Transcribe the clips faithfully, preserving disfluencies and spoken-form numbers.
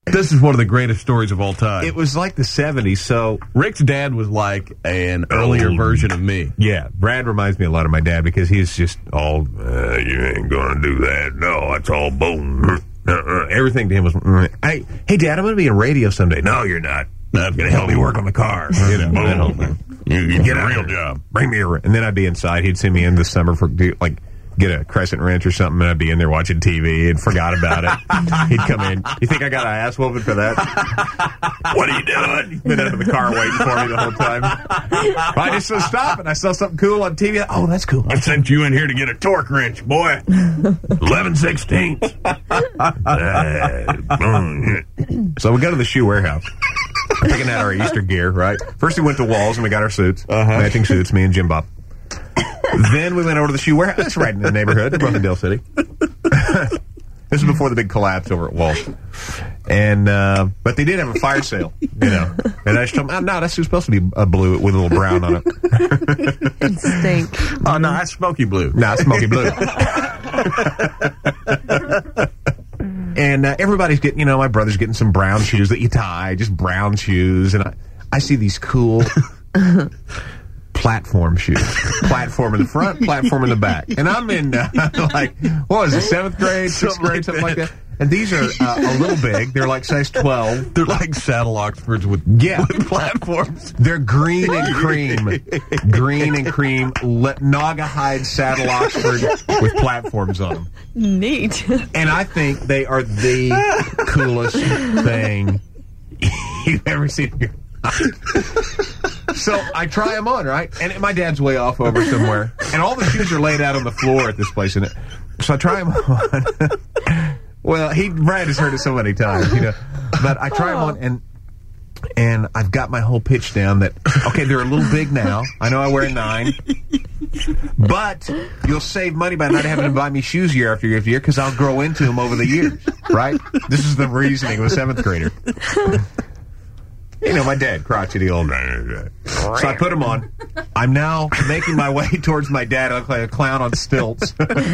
This is one of the greatest stories of all time. It was like the seventies, so... Rick's dad was like an earlier oh, version of me. Yeah, Brad reminds me a lot of my dad because he's just all, uh, you ain't gonna do that. No, it's all bone. Uh-uh. Everything to him was, uh, I, hey, Dad, I'm gonna be in radio someday. No, you're not. I'm gonna help you work on the car. You know, boom. You, you get a real job. Bring me a... And then I'd be inside. He'd send me in this summer for, like... get a crescent wrench or something, and I'd be in there watching T V and forgot about it. He'd come in. You think I got an ass whooping for that? What are you doing? He's been out of the car waiting for me the whole time. I just said stop, and I saw something cool on T V. Oh, that's cool. I sent you in here to get a torque wrench, boy. eleven sixteenths. So we go to the shoe warehouse. We're picking out our Easter gear, right? First we went to Walls, and we got our suits. Uh-huh. Matching suits, me and Jim Bob. Then we went over to the shoe warehouse. That's right in the neighborhood, Brooklyn City. This was before the big collapse over at Walsh. And, uh, but they did have a fire sale, you know. And I just told them, oh, no, that's supposed to be a blue with a little brown on it. It stink. Oh, no, that's smoky blue. No, it's smoky blue. And uh, everybody's getting, you know, my brother's getting some brown shoes that you tie, just brown shoes. And I, I see these cool... platform shoes. Platform in the front, platform in the back. And I'm in, uh, like, what was it, seventh grade, sixth grade, something like that. And these are uh, a little big. They're like size twelve. They're like saddle Oxfords with, yeah. with platforms. They're green and cream. Green and cream. Le- Naugahyde saddle Oxford with platforms on them. Neat. And I think they are the coolest thing you've ever seen in your So I try them on, right? And my dad's way off over somewhere. And all the shoes are laid out on the floor at this place. And so I try them on. Well, he Brad has heard it so many times, you know. But I try them on, and and I've got my whole pitch down that, okay, they're a little big now. I know I wear a nine. But you'll save money by not having to buy me shoes year after year after year because I'll grow into them over the years, right? This is the reasoning of a seventh grader. You know, my dad, crotchety old man. So I put them on. I'm now making my way towards my dad. I look like a clown on stilts.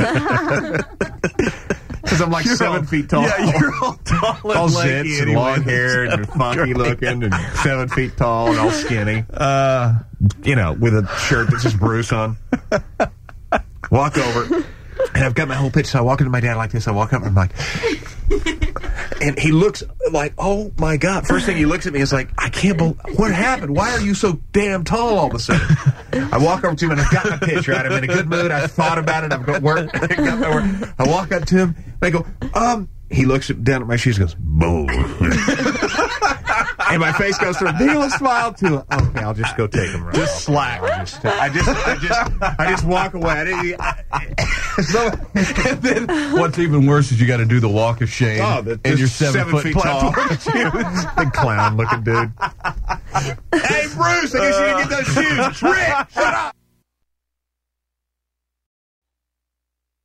Because I'm like you're seven all, feet tall. Yeah, you're all tall and all lanky zits and anyway. long hair and funky looking and seven feet tall and all skinny. Uh, you know, with a shirt that says Bruce on. Walk over. And I've got my whole pitch, so I walk into my dad like this. I walk up and I'm like... And he looks like, oh, my God. First thing he looks at me is like, I can't believe... What happened? Why are you so damn tall all of a sudden? I walk over to him, and I've got my pitch, right? I'm in a good mood. I thought about it. I've got work. I got my work. I walk up to him, and I go, um... He looks down at my shoes and goes, boom. And my face goes through a big little smile to it. Okay, I'll just go take them. Right. Just slack. I just, I just, I just, I just walk away. I didn't, I, so, and then what's even worse is you got to do the walk of shame. Oh, the, and you're seven, seven foot feet tall. Big clown looking dude. Hey, Bruce, I guess you didn't get those shoes. It's Rick, shut up.